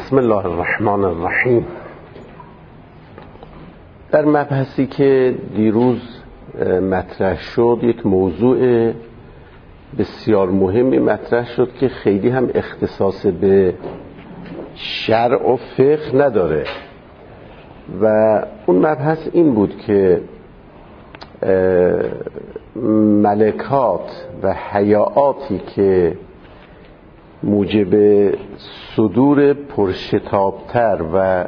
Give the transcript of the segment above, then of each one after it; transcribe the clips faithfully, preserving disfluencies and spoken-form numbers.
بسم الله الرحمن الرحیم. در مبحثی که دیروز مطرح شد یک موضوع بسیار مهمی مطرح شد که خیلی هم اختصاص به شرع و فقه نداره و اون مبحث این بود که ملکات و حیاءاتی که موجب صدور پرشتابتر و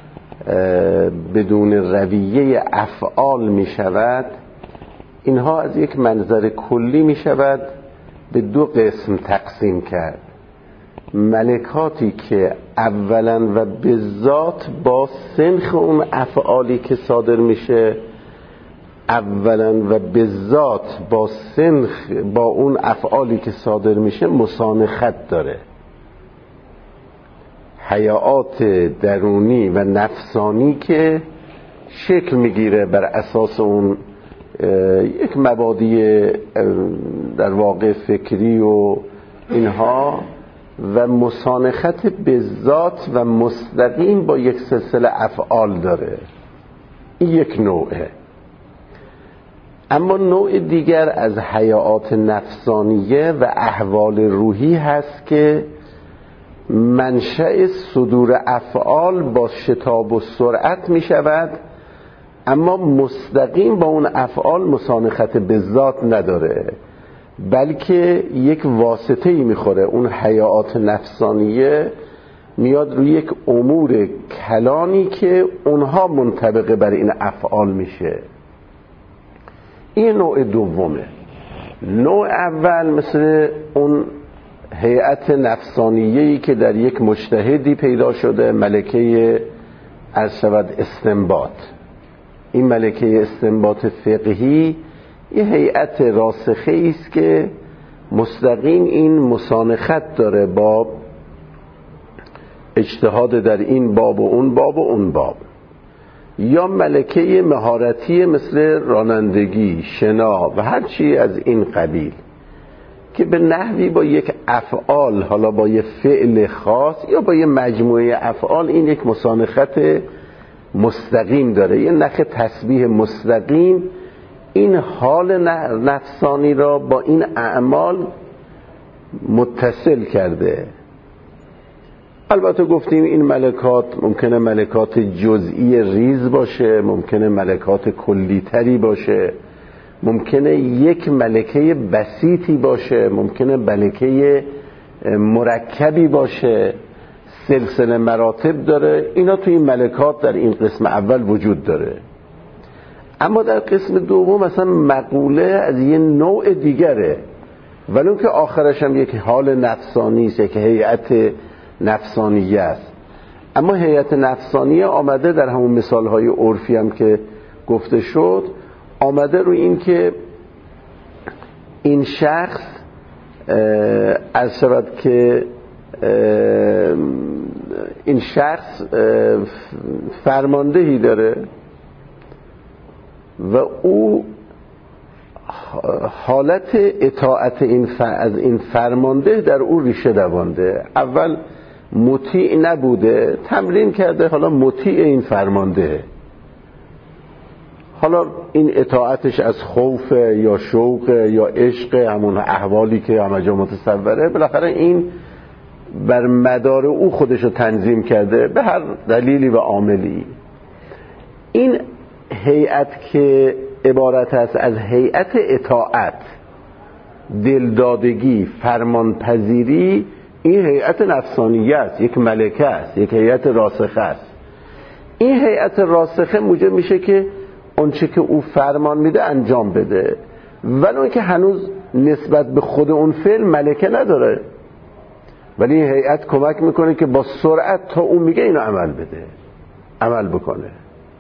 بدون رویه افعال می شود، اینها از یک منظر کلی می شود به دو قسم تقسیم کرد. ملکاتی که اولا و به ذات با سنخ اون افعالی که صادر میشه اولا و به ذات با سنخ با اون افعالی که صادر میشه مسانخت داره. حیاءات درونی و نفسانی که شکل میگیره بر اساس اون یک مبادی در واقع فکری و اینها و مسانخت به ذات و مستقیم با یک سلسله افعال داره. این یک نوعه. اما نوع دیگر از حیاءات نفسانیه و احوال روحی هست که منشأ صدور افعال با شتاب و سرعت می شود، اما مستقیم با اون افعال مسانخت به ذات نداره، بلکه یک واسطه‌ای میخوره. اون حیاءات نفسانیه میاد روی یک امور کلانی که اونها منطبق بر این افعال میشه. این نوع دومه. نوع اول مثل اون هیئت نفسانیه‌ای که در یک مجتهدی پیدا شده، ملکه عرض شود استنباط. این ملکه استنباط فقهی یه هیئت راسخه است که مستقیم این مسانخت داره با اجتهاد در این باب و اون باب و اون باب. یا ملکه مهارتی مثل رانندگی، شنا و هر چی از این قبیل که به نحوی با یک افعال، حالا با یک فعل خاص یا با یک مجموعه افعال، این یک مسانخت مستقیم داره، یه نخ تسبیح مستقیم این حال نفسانی را با این اعمال متصل کرده. البته گفتیم این ملکات ممکنه ملکات جزئی ریز باشه، ممکنه ملکات کلیتری باشه، ممکنه یک ملکه بسیطی باشه، ممکنه ملکه مرکبی باشه، سلسله مراتب داره. اینا توی این ملکات در این قسم اول وجود داره. اما در قسم دوم مثلا مقوله از یه نوع دیگره، ولی اون که آخرش هم یک حال نفسانی است، یک هیئت نفسانیه است. اما هیئت نفسانیه آمده در همون مثالهای عرفی هم که گفته شد، آمده رو این که این شخص از شود که این شخص فرماندهی داره و او حالت اطاعت این از این فرمانده در او ریشه دوانده. اول مطیع نبوده، تمرین کرده، حالا مطیع این فرمانده. حالا این اطاعتش از خوف یا شوق یا عشق، همون احوالی که همه جا متصوره، بالاخره این بر مدار او خودشو تنظیم کرده به هر دلیلی و عاملی. این هیئت که عبارت است از هیئت اطاعت، دلدادگی، فرمانپذیری، این هیئت نفسانیه است، یک ملکه است، یک هیئت راسخه است. این هیئت راسخه موجب میشه که آنچه که او فرمان میده انجام بده، ولی اون که هنوز نسبت به خود اون فعل ملکه نداره، ولی این هیئت کمک میکنه که با سرعت تا اون میگه اینو عمل بده، عمل بکنه.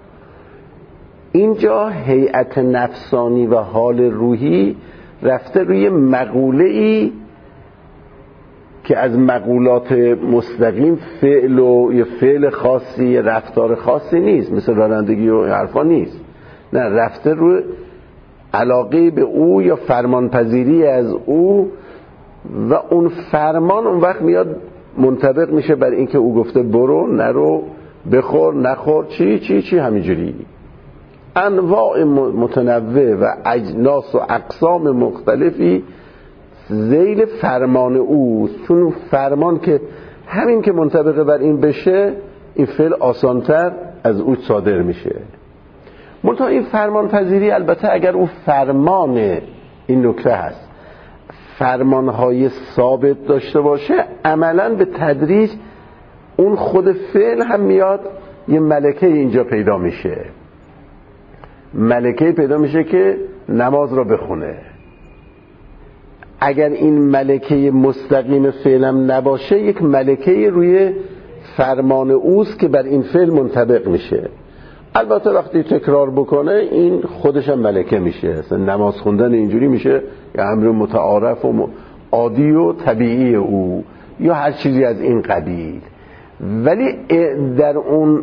اینجا هیئت نفسانی و حال روحی رفته روی مقوله‌ای که از مقولات مستقیم فعل و یه فعل خاصی، یه رفتار خاصی نیست، مثل رانندگی و حرفا نیست، نه، رفته روی علاقه به او یا فرمانپذیری از او و اون فرمان اون وقت میاد منطبق میشه بر اینکه او گفته برو، نرو، بخور، نخور، چی چی چی، همینجوری. انواع متنوع و اجناس و اقسام مختلفی ذیل فرمان اوست، چون فرمان که همین که منطبق بر این بشه، این فعل آسانتر از او صادر میشه. منتها این فرمان پذیری البته اگر اون فرمان، این نکته هست، فرمانهای ثابت داشته باشه، عملا به تدریج اون خود فعل هم میاد یه ملکه اینجا پیدا میشه، ملکه پیدا میشه که نماز را بخونه. اگر این ملکه مستقیم فعلم نباشه، یک ملکه روی فرمان اوست که بر این فعل منطبق میشه. البته وقتی تکرار بکنه این خودش هم ملکه میشه، اصلا نماز خوندن اینجوری میشه یا امر متعارف و عادی و طبیعی او یا هر چیزی از این قبیل. ولی در اون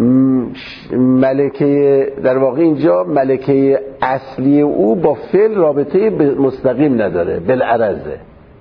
ملکه، در واقع اینجا ملکه اصلی او با فعل رابطه مستقیم نداره، بالعرضه.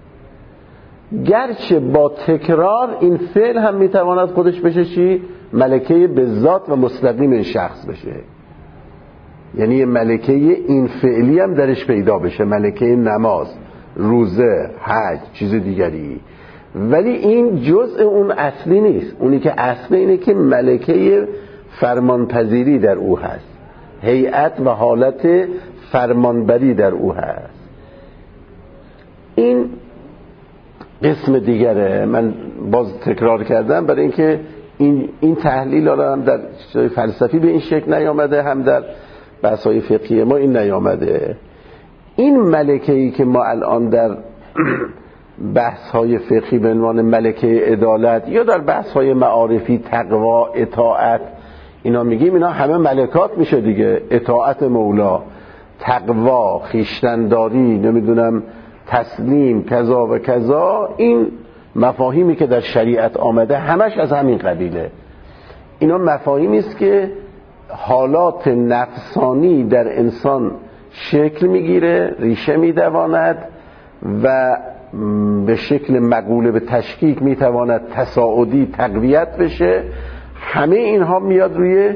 گرچه با تکرار این فعل هم میتواند خودش بشه چی؟ ملکه به ذات و مستقیم این شخص بشه، یعنی ملکه این فعلی هم درش پیدا بشه، ملکه نماز، روزه، حج، چیز دیگری. ولی این جزء اون اصلی نیست. اونی که اصلی اینه که ملکه فرمانپذیری در او هست، هیئت و حالت فرمانبری در او هست. این قسم دیگره. من باز تکرار کردم برای اینکه این این تحلیل هم در فلسفی به این شکل نیامده، هم در بحث‌های فقهی ما این نیامده. این ملکه‌ای که ما الان در بحث‌های فقهی به عنوان ملکه عدالت یا در بحث‌های معارفی تقوا، اطاعت، اینا میگیم، اینا همه ملکات میشه دیگه. اطاعت مولا، تقوا، خویشتن‌داری، نمیدونم تسلیم، کذا و کذا، این مفاهیمی که در شریعت آمده همش از همین قبیله. اینا مفاهیمی است که حالات نفسانی در انسان شکل میگیره، ریشه میدواند و به شکل مقوله به تشکیک میتواند تصاعدی تقویت بشه. همه اینها میاد روی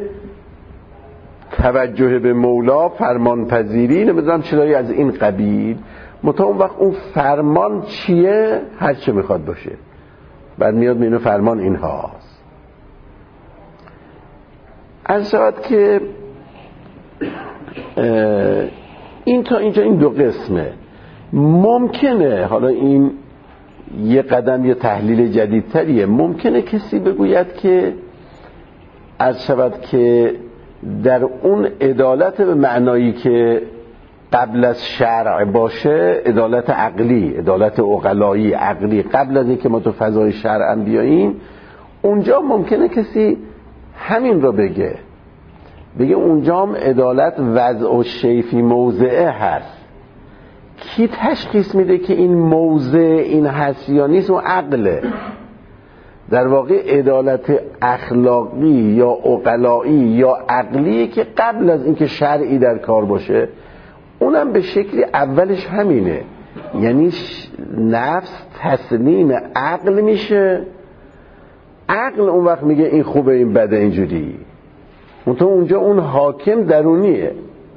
توجه به مولا، فرمانپذیری، نمیدونم چیزایی از این قبیل. متا اون وقت اون فرمان چیه؟ هر چه میخواد باشه، بعد میاد میینه فرمان این هاست. از شود که این تا اینجا این دو قسمه. ممکنه حالا این یه قدم یه تحلیل جدیدتریه، ممکنه کسی بگوید که از شود که در اون عدالت به معنایی که قبل از شرع باشه، عدالت عقلی، عدالت عقلایی عقلی، قبل از اینکه ما تو فضای شرع هم بیاییم، اونجا ممکنه کسی همین رو بگه، بگه اونجا هم عدالت وضع و شیفی موضعه هست. کی تشخیص میده که این موضع این هست یا نیست؟ اون عقله. در واقع عدالت اخلاقی یا عقلایی یا عقلی که قبل از اینکه شرعی در کار باشه، اونم به شکلی اولش همینه، یعنی نفس تسلیم عقل میشه. عقل اون وقت میگه این خوبه این بده اینجوری، اونطور اونجا اون حاکم درونیه.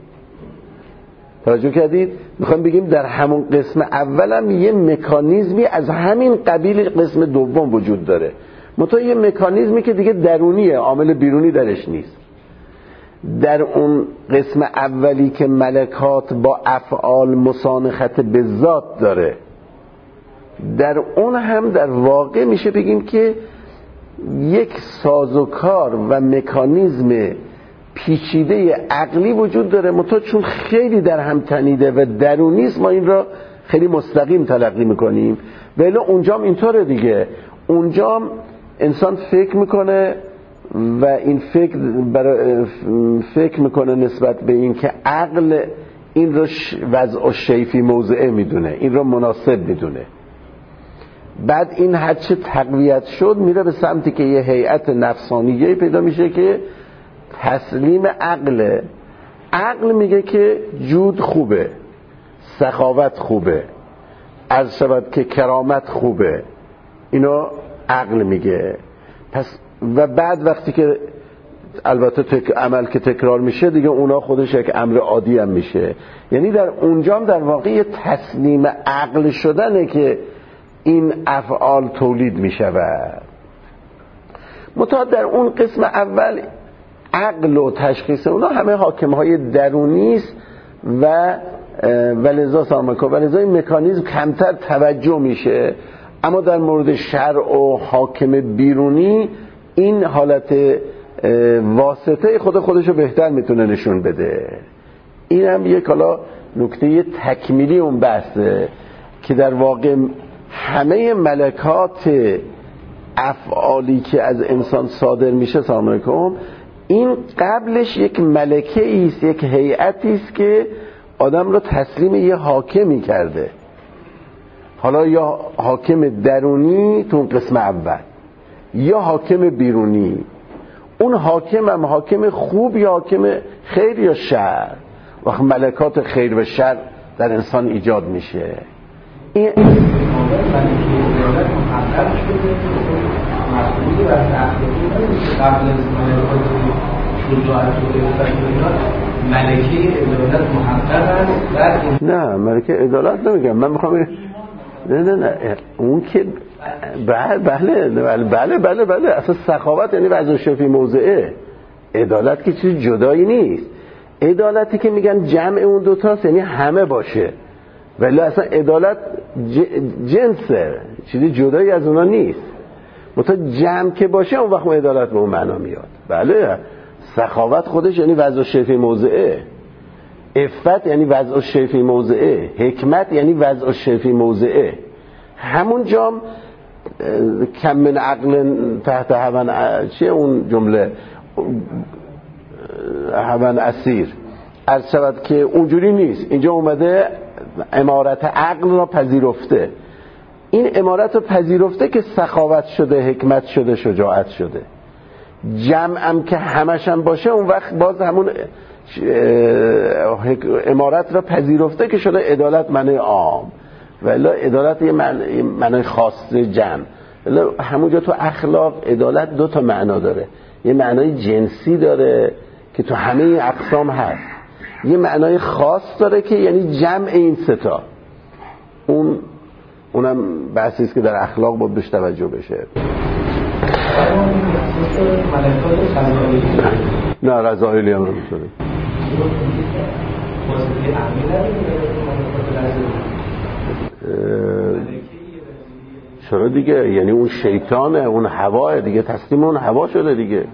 توجه کردید؟ میخوام بگیم در همون قسم اولم یه مکانیزمی از همین قبیل قسم دوم وجود داره، منتها یه مکانیزمی که دیگه درونیه، عامل بیرونی درش نیست. در اون قسم اولی که ملکات با افعال مسانخت به ذات داره، در اون هم در واقع میشه بگیم که یک سازوکار و مکانیزم پیچیده عقلی وجود داره، منتها چون خیلی در هم تنیده و درونیست، ما این را خیلی مستقیم تلقی میکنیم. ولی اونجام اینطوره دیگه، اونجام انسان فکر میکنه و این فکر برای فکر میکنه نسبت به این که عقل این رو وضع شیفی موضعه میدونه، این رو مناسب میدونه. بعد این هرچه تقویت شد میره به سمتی که یه هیئت نفسانیه پیدا میشه که تسلیم عقله. عقل میگه که جود خوبه، سخاوت خوبه، عرض شود که کرامت خوبه. اینو عقل میگه. پس و بعد وقتی که البته تک عمل که تکرار میشه دیگه اونا خودش یک امر عادی هم میشه. یعنی در اونجا هم در واقع تسلیم عقل شدنه که این افعال تولید میشود. متأ در اون قسم اول عقل و تشخیص اونا همه حاکمهای درونی است و ولذا سامکا ولذا این مکانیزم کمتر توجه میشه. اما در مورد شرع و حاکم بیرونی این حالت واسطه خود خودشو بهتر میتونه نشون بده. این هم یک حالا نکته تکمیلی اون بحثه که در واقع همه ملکات افعالی که از انسان صادر میشه سلام علیکم این قبلش یک ملکه ایست، یک هیئتی است که آدم رو تسلیم یه حاکمی کرده. حالا یا حاکم درونی تو اون قسم اول یا حاکم بیرونی. اون حاکم هم حاکم خوب یا حاکم خیر یا شر. وقت ملکات خیر و شر در انسان ایجاد میشه. این نه ملکه عدالت نمیگم من میخوام نه نه نه اون که بله بله بله بله بله بله اصلا سخاوت یعنی وظیفه فی موضعه. عدالت که چیز جدایی نیست. عدالتی که میگن جمع اون دوتاست یعنی همه باشه، ولی اصلا عدالت جنسه، چیزی جدایی از اونا نیست. متا جمع که باشه اون وقت عدالت به اون معنا میاد. بله سخاوت خودش یعنی وضع شیء فی موضعه، عفت یعنی وضع شیء فی موضعه، حکمت یعنی وضع شیء فی موضعه. همون جام کم من عقل تحت هون چیه اون جمله هون اسیر عرض شود که اونجوری نیست. اینجا اومده امارت عقل را پذیرفته. این امارت رو پذیرفته که سخاوت شده، حکمت شده، شجاعت شده. جمعم که همش هم باشه اون وقت باز همون امارت را پذیرفته که شده عدالت معنی عام، ولی عدالت یه معنی خاص جمع. ولی همونجا تو اخلاق عدالت دو تا معنا داره. یه معنای جنسی داره که تو همه اقسام هست، یه معنای خاص داره که یعنی جمع این ستا. اون اونم بحثی است که در اخلاق باید بهش توجه بشه. نه رضایلی هم نمی‌شه. چرا دیگه؟ یعنی اون شیطانه، اون هواه دیگه، تسلیم اون هوا شده دیگه.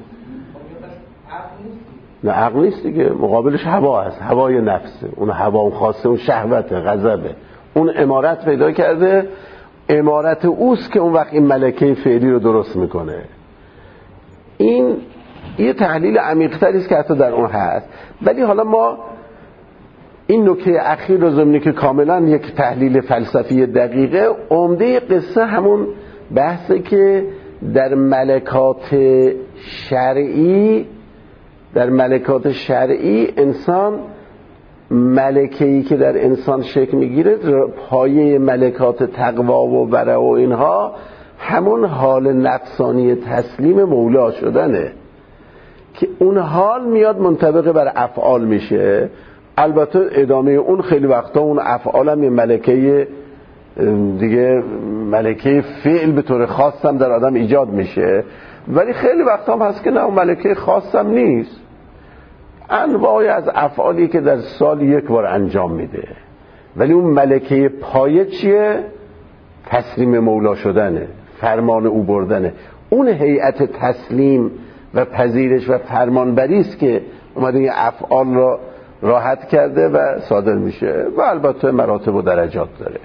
نه عقل نیست دیگه، مقابلش هوا هست، هوای نفسه. اون هوا اون خواسته، اون شهوته، غضبه. اون امارت پیدا کرده، امارت اوست که اون وقت این ملکه فعلی رو درست میکنه. این یه تحلیل عمیق‌تری است که حتی در اون هست. ولی حالا ما این نکته اخیر رو ضمن که کاملا یک تحلیل فلسفی دقیقه، عمده قصه همون بحثه که در ملکات شرعی در ملکات شرعی انسان ملکه‌ای که در انسان شکل میگیره پایه ملکات تقوا و ورع و اینها همون حال نفسانی تسلیم مولا شدنه که اون حال میاد منطبق بر افعال میشه. البته ادامه اون خیلی وقتا اون افعال هم یه ملکه دیگه، ملکه فعل به طور خاص هم در آدم ایجاد میشه، ولی خیلی وقتا هم هست که نه اون ملکه خاص هم نیست. انواعی از افعالی که در سال یک بار انجام میده، ولی اون ملکه پایه چیه؟ تسلیم مولا شدنه، فرمان او بردنه. اون هیئت تسلیم و پذیرش و فرمانبری است که اومده این افعال را راحت کرده و صادر میشه و البته مراتب و درجات داره.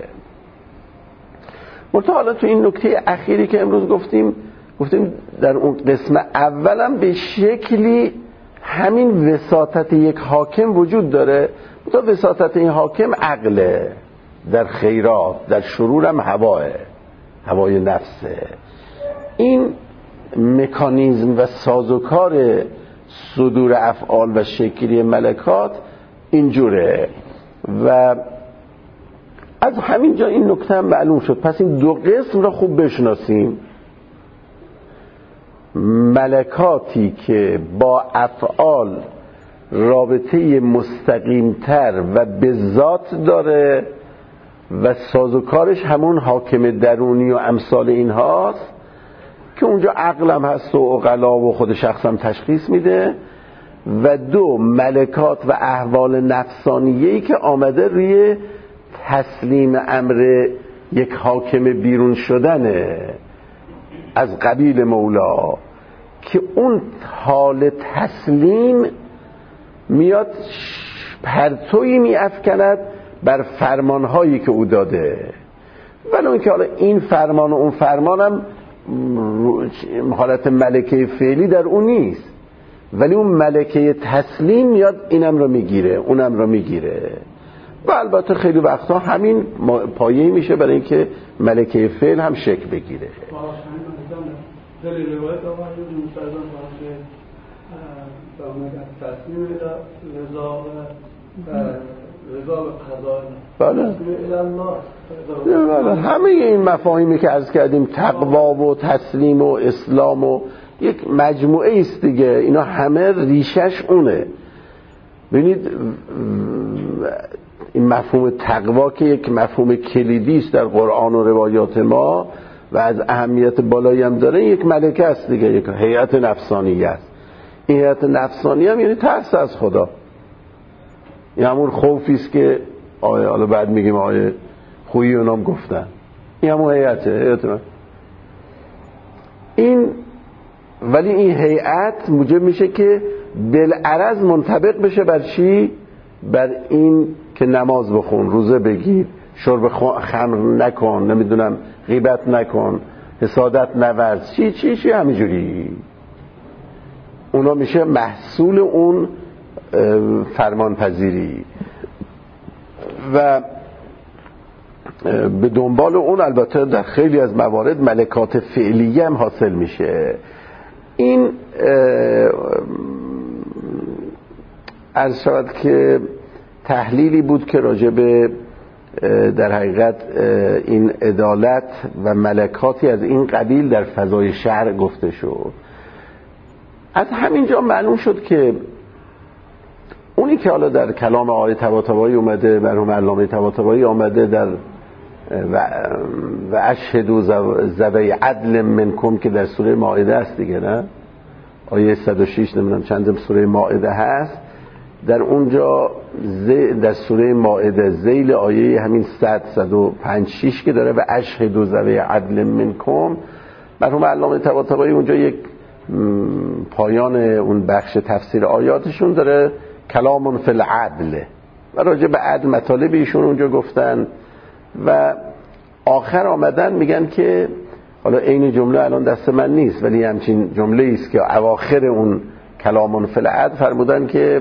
مرتا حالا تو این نکته اخیری که امروز گفتیم گفتیم در اون قسم اولم به شکلی همین وساطت یک حاکم وجود داره. مرتا وساطت این حاکم عقله، در خیرات، در شرور هم هواه، هوای نفسه. این مکانیزم و سازوکار صدور افعال و شکلی ملکات اینجوره و از همینجا این نکته هم معلوم شد. پس این دو قسم را خوب بشناسیم. ملکاتی که با افعال رابطه مستقیمتر و به ذات داره و سازوکارش همون حاکم درونی و امثال اینهاست که اونجا عقلم هست و عقلا و خود شخصم تشخیص میده، و دو ملکات و احوال نفسانیه‌ای که آمده روی تسلیم امر یک حاکم بیرون شدنه از قبیل مولا، که اون حال تسلیم میاد پرتویی میافکند بر فرمانهایی که او داده، ولی اون که حالا این فرمان و اون فرمانم حالت ملکه فعلی در اون نیست، ولی اون ملکه تسلیم میاد اینم رو میگیره اونم رو میگیره، و البته خیلی وقتا همین پایه‌ای میشه برای اینکه ملکه فعل هم شکل بگیره. خیلی روایت آقا یه مستردان باشه فرمود از تصمیم رضا رضا به قضای بله بله همه این مفاهیمی که عرض کردیم، تقوا و تسلیم و اسلام و یک مجموعه است دیگه، اینا همه ریشش اونه. ببینید این مفهوم تقوا که یک مفهوم کلیدی است در قرآن و روایات ما و از اهمیت بالایی هم داره، یک ملکه است دیگه، یک هیئت نفسانی است. این هیئت نفسانی هم یعنی ترس از خدا، این همون خوفی است که آیه حالا بعد میگیم آیه خویی اونام گفتن، این همون هیئته هیئت من. این ولی این هیئت موجب میشه که بالعرض منطبق بشه بر چی؟ بر این که نماز بخون، روزه بگیر، شرب خمر نکن، نمیدونم غیبت نکن، حسادت نورز، چی چی چی همینجوری. اونا میشه محصول اون فرمانپذیری و به دنبال اون البته در خیلی از موارد ملکات فعلیه هم حاصل میشه. این عرض شود که تحلیلی بود که راجع به در حقیقت این عدالت و ملکاتی از این قبیل در فضای شهر گفته شد. از همینجا معلوم شد که اونی که حالا در کلام آقای طباطبایی اومده، مرحوم علامه طباطبایی آمده در و و اشهدوا ذوی عدل منکم که در سوره مائده است دیگه، نه آیه صد و شش نمیدونم چندم سوره مائده هست، در اونجا در سوره مائده ذیل آیه همین صد صد و پنج شش که داره و اشهدوا ذوی عدل منکم، مرحوم علامه طباطبایی اونجا یک پایان اون بخش تفسیر آیاتشون داره کلام فی العدل و راجع به عدل مطالب ایشون اونجا گفتن و آخر آمدن میگن که حالا این جمله الان دست من نیست ولی همچین جمله است که اواخر اون کلام فی العدل فرمودن که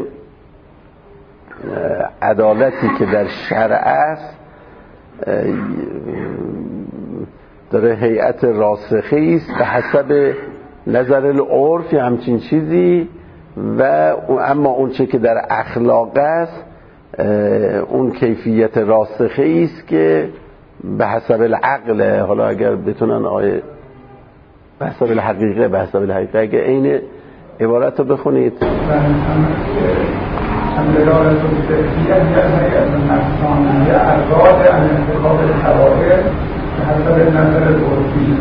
عدالتی که در شرع است داره هیئت راسخی است به حسب نظر العرف یا همچین چیزی، و اما اون چه که در اخلاق است اون کیفیت راسخی است که به حسب العقل. حالا اگر بتونن آیه به حسب الحقیقه به حسب الحقیقه اگر این عبارت رو بخونید همدلال توسعیه از نفسانیه ارزاد ان انتخاب الحوائر به حسب نظر العرفی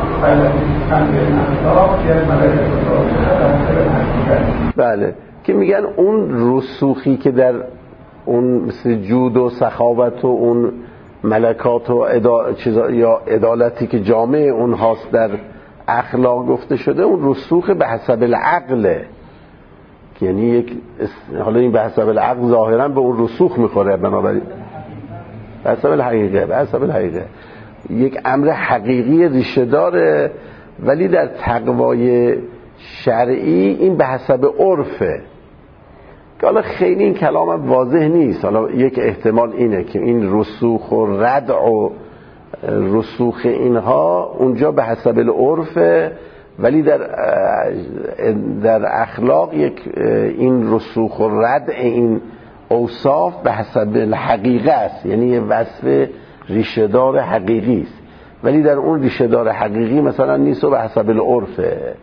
بله که میگن اون رسوخی که در اون مثل جود و سخاوت و اون ملکات و ادا... چیزا... یا عدالتی که جامع اون هاست در اخلاق گفته شده، اون رسوخ به حسب العقله، یعنی یک حالا این به حسب العقل ظاهرا به اون رسوخ میخوره، بنابراین به حسب الحقیقه به حسب الحقیقه یک امر حقیقی ریشه داره، ولی در تقوای شرعی این به حسب عرفه که حالا خیلی این کلام واضح نیست. حالا یک احتمال اینه که این رسوخ و ردع و رسوخ اینها اونجا به حسب العرفه، ولی در در اخلاق یک این رسوخ و ردع این اوصاف به حسب الحقیقه است، یعنی یه وصف ریشه‌دار حقیقی است، ولی در اون ریشه‌دار حقیقی مثلا نیست و به حسب العرفه.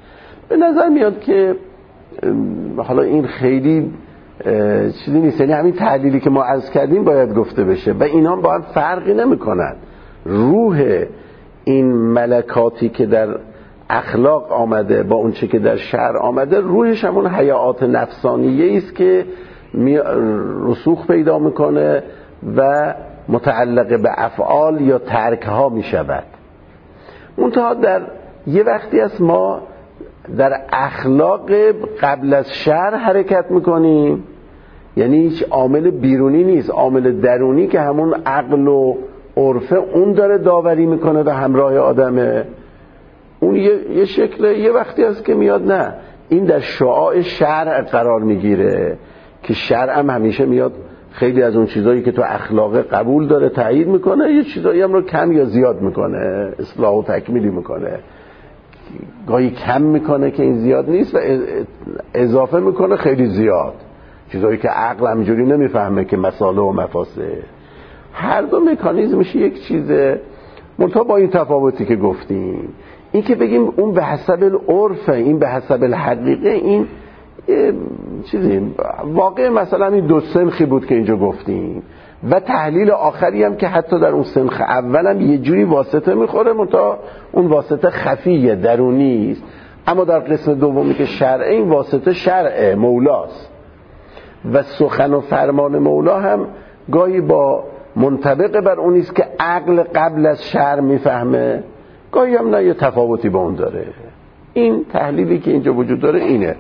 به نظر میاد که حالا این خیلی چیزی نیست، یعنی همین تحلیلی که ما عرض کردیم باید گفته بشه و اینا با هم فرقی نمی‌کنن. روح این ملکاتی که در اخلاق آمده با اون چه که در شرع آمده، روحش همون حیات نفسانیه است که رسوخ پیدا میکنه و متعلق به افعال یا ترکها میشود. منتها در یه وقتی است ما در اخلاق قبل از شرع حرکت میکنیم، یعنی هیچ عامل بیرونی نیست، عامل درونی که همون عقل و عرفه اون داره داوری میکنه به همراه آدمه. اون یه, یه شکل یه وقتی هست که میاد نه این در شعاع شرع قرار میگیره که شرع هم همیشه میاد خیلی از اون چیزایی که تو اخلاق قبول داره تایید میکنه، یه چیزایی هم رو کم یا زیاد میکنه، اصلاح و تکمیلی میکنه، گاهی کم میکنه که این زیاد نیست و اضافه میکنه خیلی زیاد، چیزایی که عقل همجوری نمیفهمه که مصالح و مفاسد. هر دو مکانیزمش یک چیزه، منتها با این تفاوتی که گفتیم، این که بگیم اون به حسب العرف، این به حسب الحقیقه، این چیزی واقع مثلا این دو سنخی بود که اینجا گفتیم و تحلیل آخری هم که حتی در اون سنخ اول هم یه جوری واسطه میخوره، منتها اون واسطه خفیه درونی است. اما در قسم دومی که شرعه، این واسطه شرعه مولاست و سخن و فرمان مولا هم گاهی با منطبق بر اون است که عقل قبل از شرع میفهمه، گاهی هم نه یه تفاوتی با اون داره. این تحلیلی که اینجا وجود داره اینه.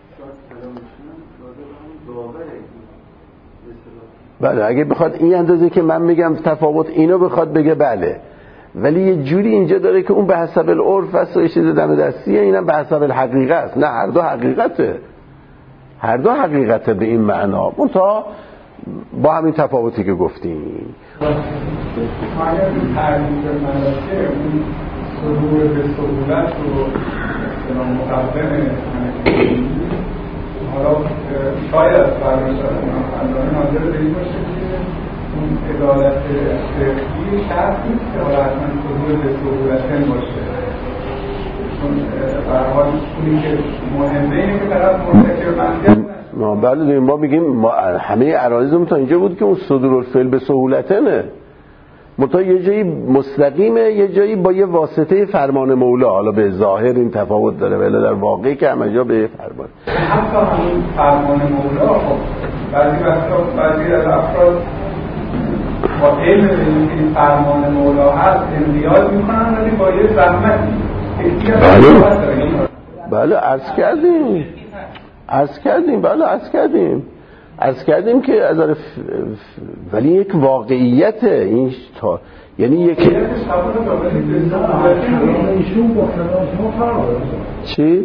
بله اگه بخواد این اندازه که من میگم تفاوت اینو بخواد بگه بله، ولی یه جوری اینجا داره که اون به حسب العرف است و یه چیز دم دستیه، اینم به حسب الحقیقه است. نه هر دو حقیقته، هر دو حقیقته به این معنا، منتها با همین تفاوتی که گفتیم. اگر این تعریف ملکه اون صدور به سهولت و مقدم حالا شاید برای شاید ناظر به این باشه که اون عدالت فقهی شرط نیست که حالا حتما صدور به سهولت باشه، چون برحال اونی که مهمه اینه که طرف مرتکب منزیت ما بله ما میگیم ما همه عرایضمون تا اینجا بود که اون صدور الفعل به سهولتنه، منتها یه جایی مستقیمه، یه جایی با یه واسطه فرمان مولا. حالا به ظاهر این تفاوت داره ولی در واقع که همه جا به فرمان حتی همین فرمان مولا خب بعضی وقتا بعضی از افراد با علم به این فرمان مولا هست انقیاد میکنن ولی با یه زحمتی بله عرض کردیم عرض کردیم بله عرض کردیم عرض کردیم که از ف... ولی یک واقعیت این تا یعنی یک چی؟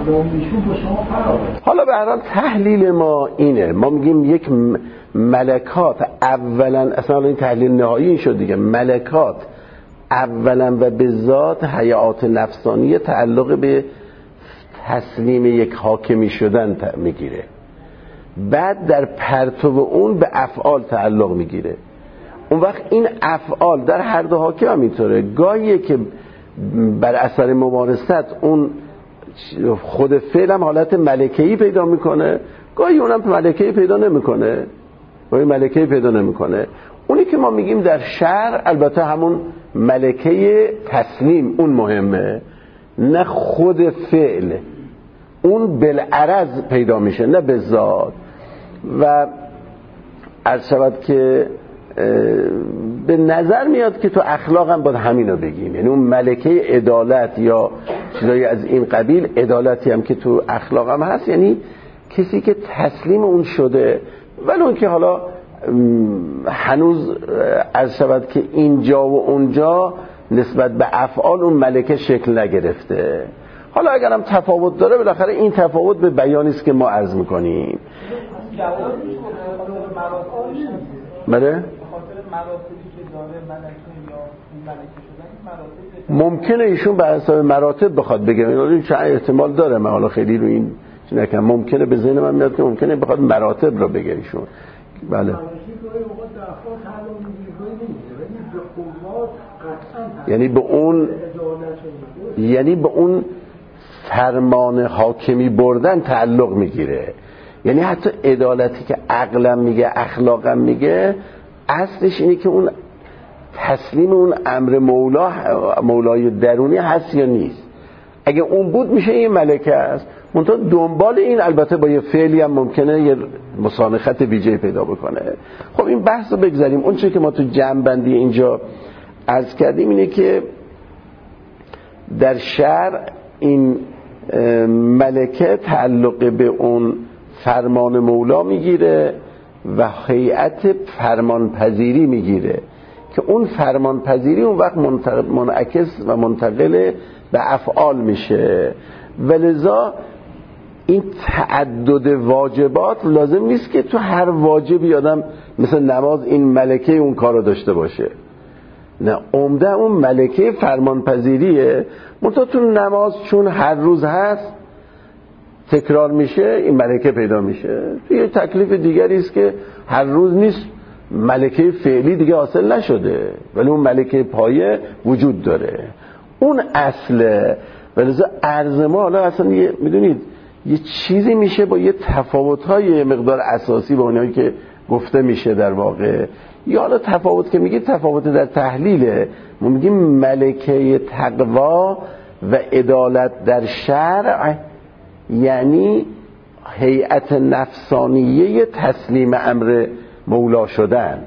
حالا به هر حال تحلیل ما اینه، ما میگیم یک ملکات اولا، اصلا این تحلیل نهایی شد دیگه، ملکات اولا و به ذات حیات نفسانی تعلق به تسلیم یک حاکمی شدن میگیره، بعد در پرتو اون به افعال تعلق میگیره. اون وقت این افعال در هر دو حاکم هم اینطوره، گاهیه که بر اثر ممارست اون خود فعل هم حالت ملکه‌ای پیدا میکنه، گاهی اونم ملکه‌ای پیدا نمیکنه، گاهی ملکه‌ای پیدا نمیکنه. اونی که ما میگیم در شرع البته همون ملکه تسلیم اون مهمه، نه خود فعل، اون بالعرض پیدا میشه نه به ذات. و عرض شود که به نظر میاد که تو اخلاق هم باید همینو بگیم، یعنی اون ملکه عدالت یا چیزایی از این قبیل، عدالتی هم که تو اخلاق هم هست، یعنی کسی که تسلیم اون شده، ولی اون که حالا هنوز عرض شود که اینجا و اونجا نسبت به افعال اون ملکه شکل نگرفته. حالا اگر هم تفاوت داره بالاخره این تفاوت به بیانی است که ما عرض میکنیم. بله؟ ممکنه ایشون به حساب مراتب بخواد بگه، این چه احتمال داره، من حالا خیلی رو این نکنم، ممکنه به ذهن من میاد که ممکنه بخواد مراتب رو بگه ایشون. بله یعنی به اون یعنی به اون فرمان حاکمی بردن تعلق میگیره. یعنی حتی عدالتی که عقلم میگه اخلاقم میگه اصلش اینه که اون تسلیم اون امر مولا مولای درونی هست یا نیست. اگه اون بود میشه این ملکه است، منتها دنبال این البته با یه فعلی هم ممکنه یه مسانخت ویژه پیدا بکنه. خب این بحث رو بگذاریم. اون چیزی که ما تو جمع بندی اینجا عرض کردیم اینه که در شرع این ملکه تعلق به اون فرمان مولا میگیره و هیئت فرمانپذیری میگیره که اون فرمانپذیری اون وقت منعکس و منتقل به افعال میشه. ولذا این تعدد واجبات لازم نیست که تو هر واجبی آدم مثل نماز این ملکه اون کار رو داشته باشه. نه، عمده اون ملکه فرمانپذیریه. منتها تو نماز چون هر روز هست تکرار میشه این ملکه پیدا میشه. تو یه تکلیف دیگری است که هر روز نیست، ملکه فعلی دیگه حاصل نشده ولی اون ملکه پایه وجود داره، اون اصله. ولذا عرض ما حالا اصلا میدونید یه چیزی میشه با یه تفاوت‌های مقدار اساسی با اونایی که گفته میشه در واقع. یا حالا تفاوت که میگید تفاوت در تحلیله. ما میگیم ملکه تقوا و عدالت در شرع یعنی هیئت نفسانیه تسلیم امر مولا شدن،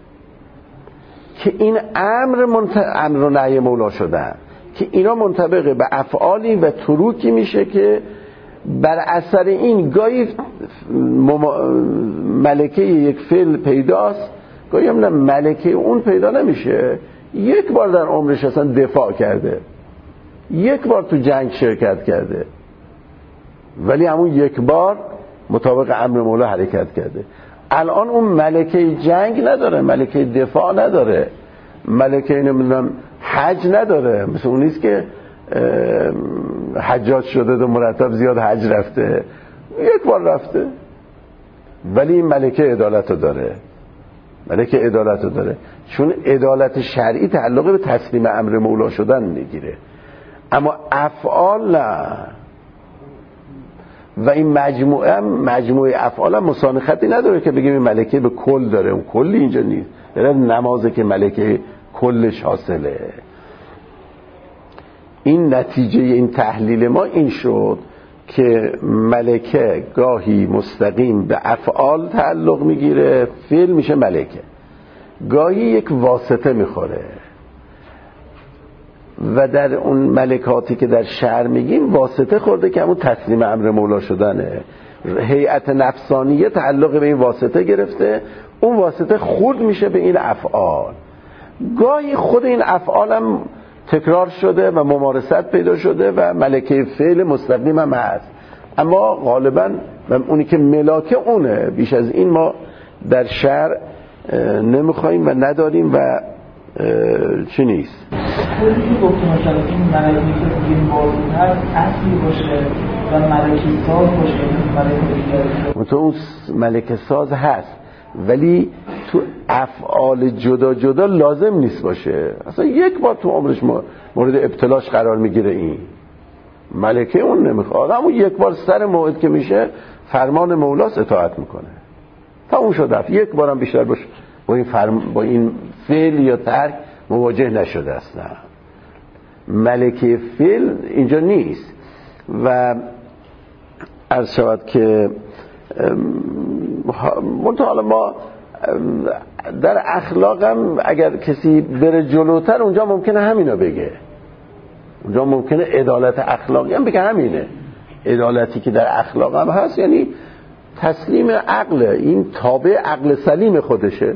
که این امر منت... امر و نهی مولا شدن که اینا منطبق به افعالی و تروکی میشه که بر اثر این گاهی مم... ملکه یک فعل پیداست، گاهی هم نه ملکه اون پیدا نمیشه. یک بار در عمرش اصلا دفاع کرده، یک بار تو جنگ شرکت کرده، ولی همون یک بار مطابق امر مولا حرکت کرده. الان اون ملکه جنگ نداره، ملکه دفاع نداره، ملکه نمیدونم حج نداره. مثل اون نیست که حجاج شده و مرتب زیاد حج رفته، یک بار رفته. ولی این ملکه عدالت رو داره، ملکه عدالت رو داره چون عدالت شرعی تعلق به تسلیم امر مولا شدن میگیره. اما افعال نه. و این مجموعه هم مجموعه افعال هم مسانختی نداره که بگیم این ملکه به کل داره، اون کلی اینجا نیست. در نمازه که ملکه کلش حاصله. این نتیجه این تحلیل ما این شد که ملکه گاهی مستقیم به افعال تعلق میگیره، فعل میشه ملکه، گاهی یک واسطه میخوره. و در اون ملکاتی که در شعر میگیم واسطه خورده که همون تسلیم امر مولا شدنه. هیئت نفسانیه تعلق به این واسطه گرفته، اون واسطه خود میشه به این افعال. گاهی خود این افعال هم تکرار شده و ممارست پیدا شده و ملکه فعل مستقیم هم هست، اما غالبا اونی که ملاکه اونه. بیش از این ما در شعر نمیخوایم و نداریم و چی نیست. خودی که گفتیم مثلا این ملکه که بگیم بازی هست اصلی باشه و ملکه ساز باشه، ملکه اون ملکه ساز هست ولی تو افعال جدا جدا لازم نیست باشه. اصلا یک بار تو عمرش مورد ابتلاش قرار میگیره، این ملکه اون نمیخواد، اما یک بار سر موعد که میشه فرمان مولاست اطاعت میکنه، تا اون شد رفت. یک بارم بیشتر باشه با این فرم با این فعل یا ترک مواجه نشده اصلا. ملکه فعل اینجا نیست. و عرض شود که منطقه ما در اخلاقم اگر کسی بره جلوتر اونجا ممکنه همینو بگه، اونجا ممکنه عدالت اخلاقی هم بگه همینه. عدالتی که در اخلاقم هست یعنی تسلیم عقل، این تابع عقل سلیم خودشه،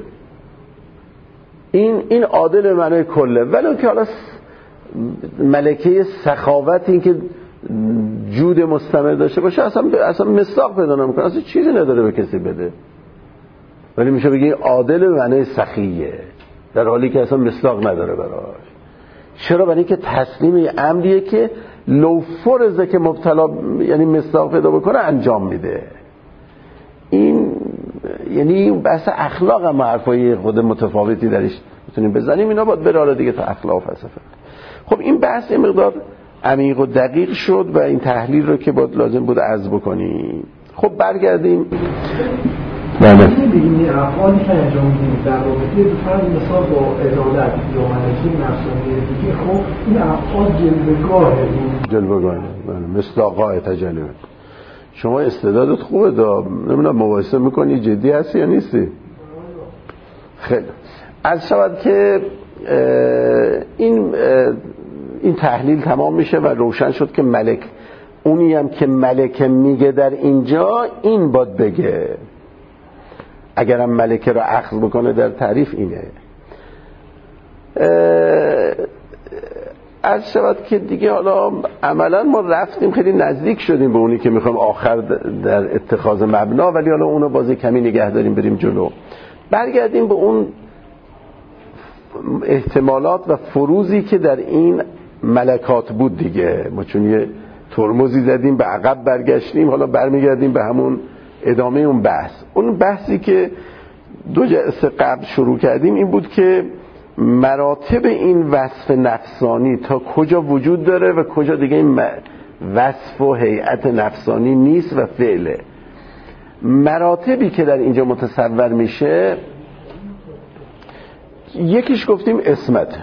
این این عادل معنی کله. ولی که حالا ملکه سخاوت، این که جود مستمر داشته باشه، اصلا اصلا مصداق پیدا نمیکنه، اصلا چیزی نداره به کسی بده، ولی میشه بگی عادل معنی سخیه، در حالی که اصلا مصداق نداره براش. چرا؟ برای اینکه تسلیم امریه که لو فرض که مبتلا یعنی مصداق پیدا بکنه انجام میده. این یعنی بحث اخلاق هم حرفای خود متفاوتی درش میتونیم بزنیم، اینا باید بره حالا دیگه تا اخلاق و فلسفه. خب این بحث یه مقدار عمیق و دقیق شد و این تحلیل رو که باید لازم بود عرض بکنیم. خب برگردیم. بله. این افعالی که انجام میدیم در رابطه فرض مثال با عدالت یا ملکه نفسانی دیگه، خب این افعال جلوه‌گاه جلوه‌گاه بله، مثل آقای تجلی. شما استعدادت خوبه دا، نمیدونم مباحثه میکنی جدی هستی یا نیستی؟ خیلی عرض شود که این این تحلیل تمام میشه و روشن شد که ملک، اونی هم که ملکه میگه در اینجا این باید بگه، اگرم ملکه را اخذ بکنه در تعریف اینه. عرض شود که دیگه حالا عملا ما رفتیم خیلی نزدیک شدیم به اونی که میخوایم آخر در اتخاذ مبنا، ولی حالا اونو بازی کمی نگه داریم بریم جلو. برگردیم به اون احتمالات و فروزی که در این ملکات بود دیگه. ما چون یه ترمزی زدیم به عقب برگشتیم، حالا برمیگردیم به همون ادامه اون بحث. اون بحثی که دو جلسه قبل شروع کردیم این بود که مراتب این وصف نفسانی تا کجا وجود داره و کجا دیگه این وصف و هیئت نفسانی نیست و فعله. مراتبی که در اینجا متصور میشه، یکیش گفتیم اسمت.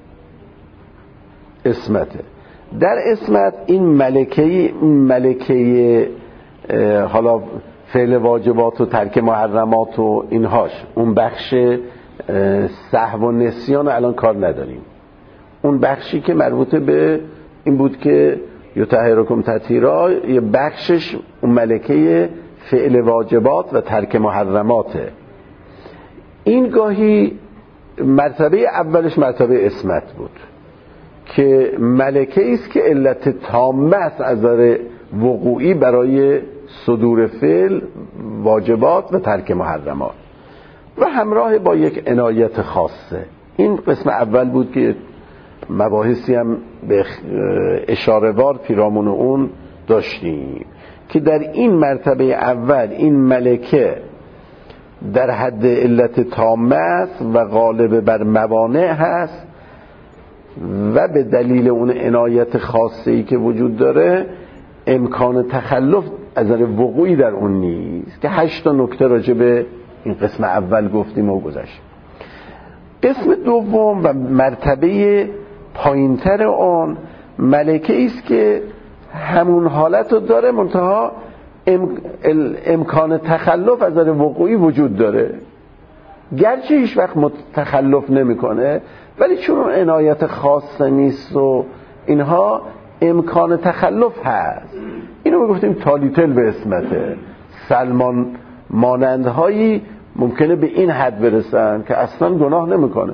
اسمته. در اسمت این ملکه ملکه حالا فعل واجبات و ترک محرمات و اینهاش، اون بخش سهو و نسیان الان کار نداریم. اون بخشی که مربوط به این بود که یطهرکم تطهیرا، یه بخشش اون ملکه فعل واجبات و ترک محرماته. این گاهی مرتبه اولش مرتبه اسمت بود که ملکه است که علت تامه است از نظر وقوعی برای صدور فعل واجبات و ترک محرمات و همراه با یک عنایت خاصه. این قسم اول بود که مباحثی هم به اشاره وار پیرامون اون داشتیم که در این مرتبه اول این ملکه در حد علت تامه است و غالب بر موانع هست و به دلیل اون عنایت خاصه‌ای که وجود داره امکان تخلف از نظر وقوعی در اون نیست که هشت تا نکته راجع به این قسم اول گفتیم و گذشت. قسم دوم و مرتبه پایینتر اون ملکه است که همون حالت رو داره، منتها ام... امکان تخلف از نظر وقوعی وجود داره، گرچه هیچ وقت تخلف نمیکنه، ولی چون عنایت خاصه نیست و اینها امکان تخلف هست. اینو ما گفتیم تالیتل به اسمته. سلمان مانندهایی ممکنه به این حد برسن که اصلا گناه نمیکنه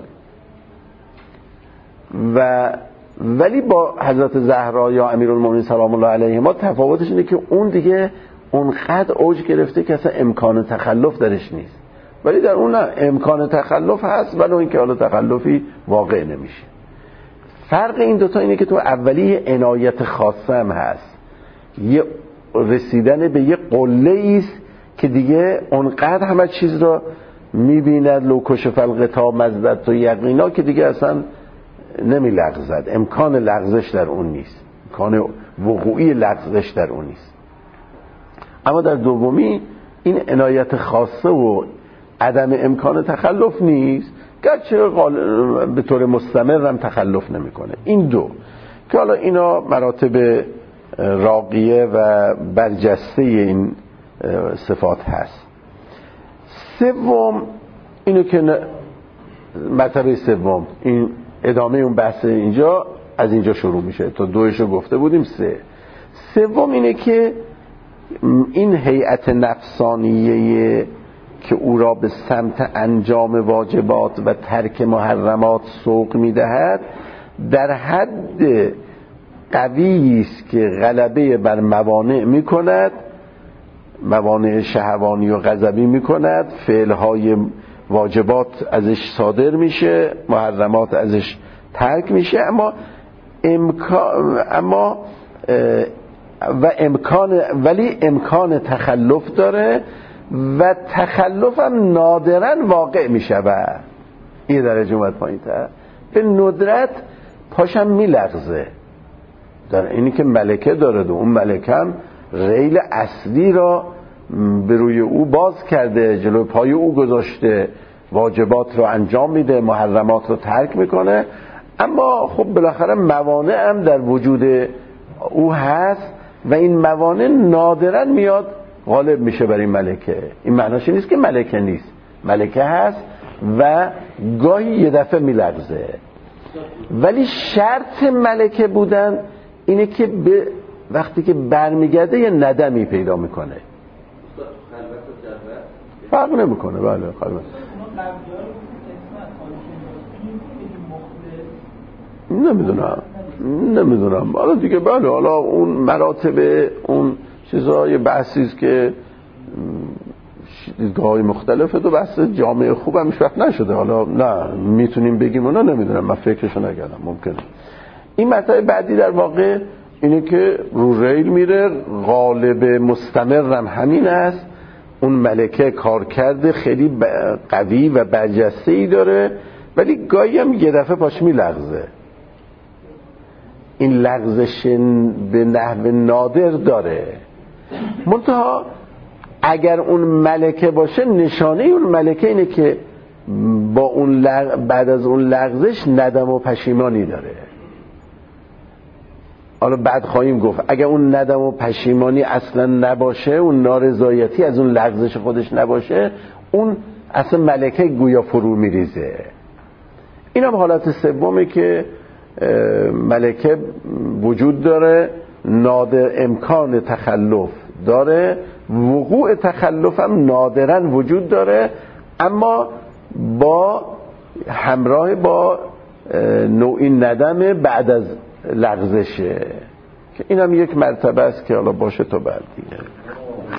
و ولی با حضرت زهرا یا امیرالمومنین سلام الله علیهما تفاوتش اینه که اون دیگه اونقدر اوج گرفته که اصلا امکان تخلف درش نیست، ولی در اون امکان تخلف هست، ولی اینکه حالا تخلفی واقع نمیشه. فرق این دوتا اینه که تو اولی عنایت خاصه هم هست، یه رسیدن به یه قله ایست که دیگه اونقدر همه چیز رو میبیند، لو کشف الغطا مزدت و یقینا، که دیگه اصلا نمی لغزد، امکان لغزش در اون نیست، امکان وقوعی لغزش در اون نیست. اما در دومی این عنایت خاصه و عدم امکان تخلف نیست، گرچه به طور مستمر هم تخلف نمیکنه. این دو که حالا اینا مراتب راقیه و برجسته این صفات هست. سوم اینو که مرتبه سوم، این ادامه اون بحث اینجا از اینجا شروع میشه، تا دویشو گفته بودیم. سه سوم اینه که این هیئت نفسانیه که او را به سمت انجام واجبات و ترک محرمات سوق میدهد در حد قوی است که غلبه بر موانع میکند، موانع شهوانی و غضبی میکند، فعلهای واجبات ازش صادر میشه، محرمات ازش ترک میشه، اما امکان اما و امکان ولی امکان تخلف داره و تخلف هم نادرا واقع میشود. این درجه اومد پایین تر، به ندرت پاشم میلغزه، در اینی که ملکه داره و اون ملکه هم ریل اصلی را به روی او باز کرده، جلوی پای او گذاشته، واجبات رو انجام میده، محرمات رو ترک میکنه. اما خب بالاخره موانع هم در وجود او هست و این موانع نادراً میاد غالب میشه بر این ملکه. این معناش نیست که ملکه نیست، ملکه هست و گاهی یه دفعه میلغزه، ولی شرط ملکه بودن اینه که به وقتی که برمیگرده یه ندمی پیدا میکنه. فرق نمیکنه. بله خالص نمیدونم نمیدونم حالا دیگه. بله حالا اون مراتب اون چیزای بحثیست که دیدگاه‌های مختلفه تو بحث جامعه خوب هم هیچ وقت نشده. حالا نه میتونیم بگیم اونا، نمیدونم، من فکرشو نکردم، ممکنه. این مطلب بعدی در واقع اینه که رو ریل میره، غالب مستمرم همین است. اون ملکه کار کرده خیلی قوی و برجسته‌ای داره، ولی گاهی هم یه دفعه پاش میلغزه. این لغزش به نحو نادر داره، منتها اگر اون ملکه باشه نشانه اون ملکه اینه که با اون لغ... بعد از اون لغزش ندم و پشیمانی داره. حالا بعد خواهیم گفت اگر اون ندم و پشیمانی اصلا نباشه، اون نارضایتی از اون لغزش خودش نباشه، اون اصلا ملکه گویا فرو میریزه. این هم حالت سومه که ملکه وجود داره، نادر امکان تخلف داره، وقوع تخلف هم نادراً وجود داره، اما با همراه با نوعی ندم بعد از لغزشه که این هم یک مرتبه است که حالا باشه تا بعد دیگه.